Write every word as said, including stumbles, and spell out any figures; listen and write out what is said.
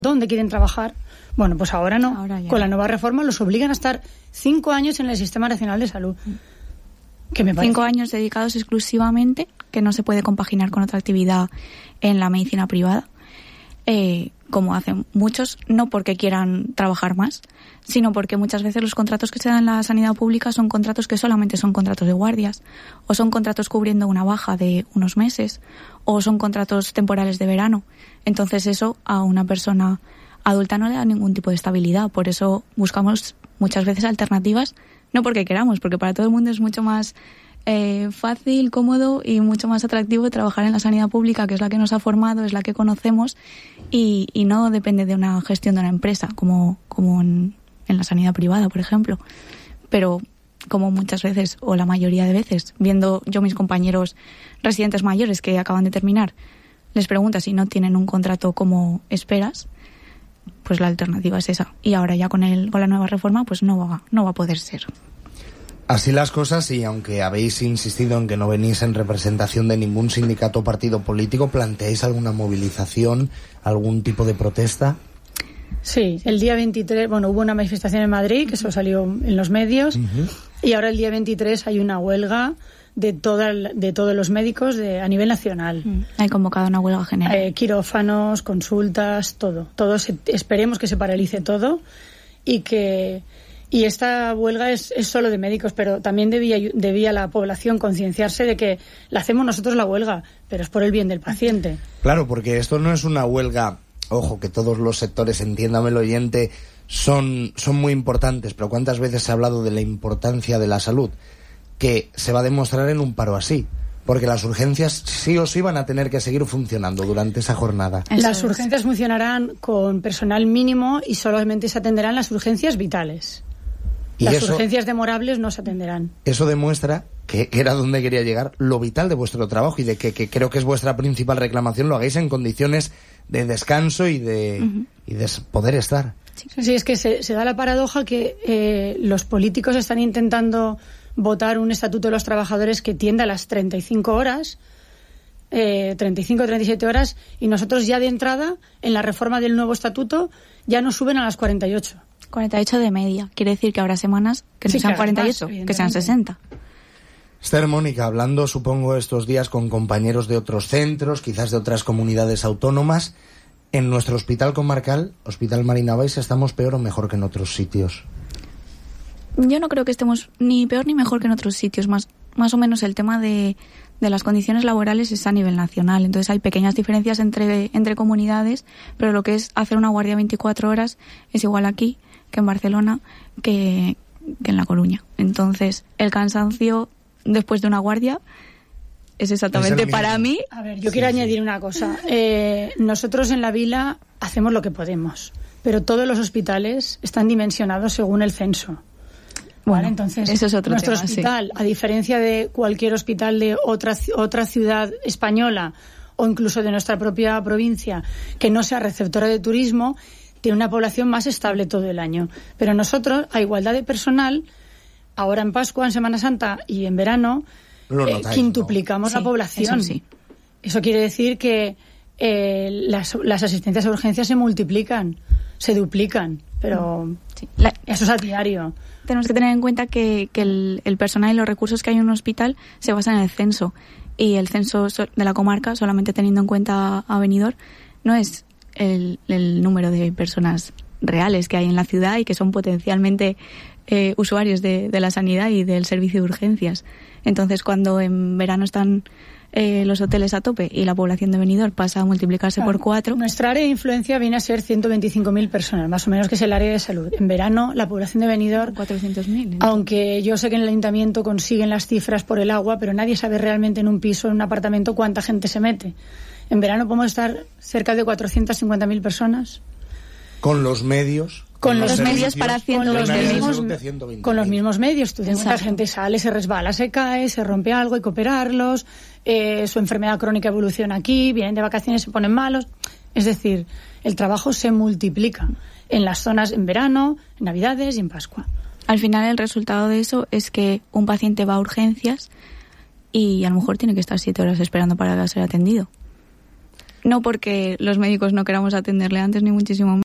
dónde quieren trabajar. Bueno, pues ahora no. Ahora Con la nueva reforma los obligan a estar cinco años en el Sistema Nacional de Salud. Que me parece... Cinco años dedicados exclusivamente, que no se puede compaginar con otra actividad en la medicina privada, eh, como hacen muchos, no porque quieran trabajar más, sino porque muchas veces los contratos que se dan en la sanidad pública son contratos que solamente son contratos de guardias, o son contratos cubriendo una baja de unos meses, o son contratos temporales de verano. Entonces eso a una persona adulta no le da ningún tipo de estabilidad. Por eso buscamos muchas veces alternativas, no porque queramos, porque para todo el mundo es mucho más eh, fácil, cómodo y mucho más atractivo trabajar en la sanidad pública, que es la que nos ha formado, es la que conocemos, y, y no depende de una gestión de una empresa, como, como en, en la sanidad privada, por ejemplo. Pero como muchas veces, o la mayoría de veces, viendo yo mis compañeros residentes mayores que acaban de terminar, les preguntas si no tienen un contrato como esperas, pues la alternativa es esa. Y ahora ya con el con la nueva reforma pues no va, no va a poder ser. Así las cosas, y aunque habéis insistido en que no venís en representación de ningún sindicato o partido político, ¿planteáis alguna movilización, algún tipo de protesta? Sí, el día veintitrés, bueno, hubo una manifestación en Madrid, que eso salió en los medios, uh-huh. Y ahora el día veintitrés hay una huelga de toda, de todos los médicos de, a nivel nacional. Mm. Hay convocado una huelga general. Eh, quirófanos, consultas, todo. todo se, esperemos que se paralice todo y que y esta huelga es, es solo de médicos, pero también debía, debía la población concienciarse de que la hacemos nosotros la huelga, pero es por el bien del paciente. Claro, porque esto no es una huelga, ojo, que todos los sectores, entiéndame el oyente, son, son muy importantes, pero ¿cuántas veces se ha hablado de la importancia de la salud? Que se va a demostrar en un paro así, porque las urgencias sí o sí van a tener que seguir funcionando durante esa jornada. Eso las es. urgencias funcionarán con personal mínimo y solamente se atenderán las urgencias vitales. Y las eso, urgencias demorables no se atenderán. Eso demuestra que, que era donde quería llegar, lo vital de vuestro trabajo, y de que, que creo que es vuestra principal reclamación, lo hagáis en condiciones de descanso y de, uh-huh. y de poder estar. Sí, sí, es que se, se da la paradoja que eh, los políticos están intentando votar un estatuto de los trabajadores que tiende a las treinta y cinco horas, eh, treinta y cinco, treinta y siete horas, y nosotros ya de entrada, en la reforma del nuevo estatuto, ya nos suben a las cuarenta y ocho. cuarenta y ocho de media. Quiere decir que habrá semanas que no sí, sean cuarenta y ocho, más, que sean sesenta. Esther, Mónica, hablando supongo estos días con compañeros de otros centros, quizás de otras comunidades autónomas, en nuestro hospital comarcal, Hospital Marina Valls, ¿estamos peor o mejor que en otros sitios? Yo no creo que estemos ni peor ni mejor que en otros sitios. Más, más o menos el tema de, de las condiciones laborales es a nivel nacional. Entonces hay pequeñas diferencias entre, entre comunidades, pero lo que es hacer una guardia veinticuatro horas es igual aquí que en Barcelona que, que en La Coruña. Entonces el cansancio después de una guardia es exactamente para mí. A ver, yo sí, quiero sí. añadir una cosa. Eh, nosotros en la Vila hacemos lo que podemos, pero todos los hospitales están dimensionados según el censo. Bueno, vale, entonces eso es otro nuestro tema, hospital, sí. a diferencia de cualquier hospital de otra otra ciudad española o incluso de nuestra propia provincia que no sea receptora de turismo, tiene una población más estable todo el año. Pero nosotros, a igualdad de personal, ahora en Pascua, en Semana Santa y en verano, eh, quintuplicamos ¿no? la sí, población. Eso, sí. Eso quiere decir que eh, las, las asistencias a urgencias se multiplican, se duplican, pero sí. la, eso es a diario. Tenemos que tener en cuenta que, que el, el personal y los recursos que hay en un hospital se basan en el censo, y el censo de la comarca, solamente teniendo en cuenta a Benidorm, no es el, el número de personas reales que hay en la ciudad y que son potencialmente eh, usuarios de, de la sanidad y del servicio de urgencias. Entonces, cuando en verano están eh, los hoteles a tope y la población de Benidorm pasa a multiplicarse claro. por cuatro... Nuestra área de influencia viene a ser ciento veinticinco mil personas, más o menos, que es el área de salud. En verano, la población de Benidorm... cuatrocientos mil. Aunque yo sé que en el ayuntamiento consiguen las cifras por el agua, pero nadie sabe realmente en un piso, en un apartamento, cuánta gente se mete. En verano podemos estar cerca de cuatrocientas cincuenta mil personas. ¿Con los medios? Con los, los medios para haciendo los mismos, con los mismos medios. Tú la gente sale, se resbala, se cae, se rompe algo, hay que operarlos, eh, su enfermedad crónica evoluciona aquí, vienen de vacaciones, se ponen malos. Es decir, el trabajo se multiplica en las zonas en verano, en Navidades y en Pascua. Al final el resultado de eso es que un paciente va a urgencias y a lo mejor tiene que estar siete horas esperando para ser atendido. No porque los médicos no queramos atenderle antes, ni muchísimo menos.